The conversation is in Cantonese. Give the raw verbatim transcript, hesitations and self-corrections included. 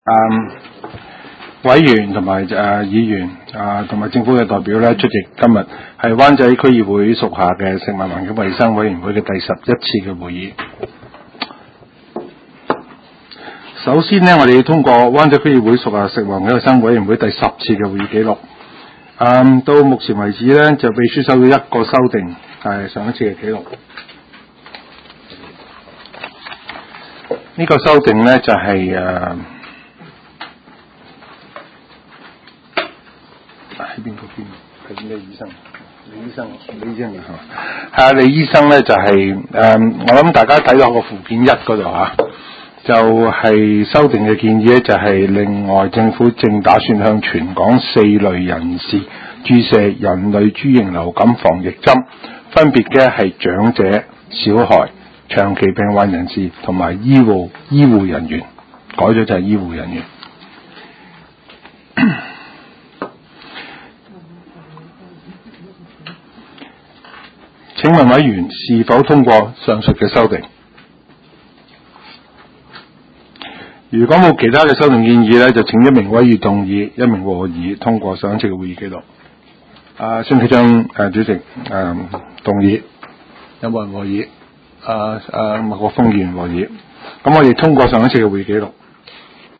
嗯，委員同埋誒議員啊，同埋政府嘅代表咧出席今日係灣仔區議會屬下嘅食物環境衞生委員會嘅第十一次嘅會議。首先呢，我哋要通過灣仔區議會屬下食物環境衞生委員會第十次嘅會議記錄。嗯，到目前為止咧，就秘書收到一個修訂，係上一次嘅記錄。呢、這個修訂咧就係、是、誒。呃喺邊個邊？係咩醫生？李醫生，李醫生啊，係啊，李醫生咧就係、是、誒、嗯，我諗大家睇到個附件一嗰度嚇，就係、是、修訂嘅建議咧，就係、是、另外政府正打算向全港四類人士注射人類豬型流感防疫針，分別嘅係長者、小孩、長期病患人士同埋醫護醫護人員，改咗就係醫護人員。請問委員是否通過上述嘅修訂？如果冇其他嘅修訂建議咧，就請一名委員動議，一名和議通過上一次嘅會議記錄。啊，孫啟章誒主席誒、啊、動議，有冇人和議？啊啊，麥國鋒議員和議。咁我哋通過上一次嘅會議記錄。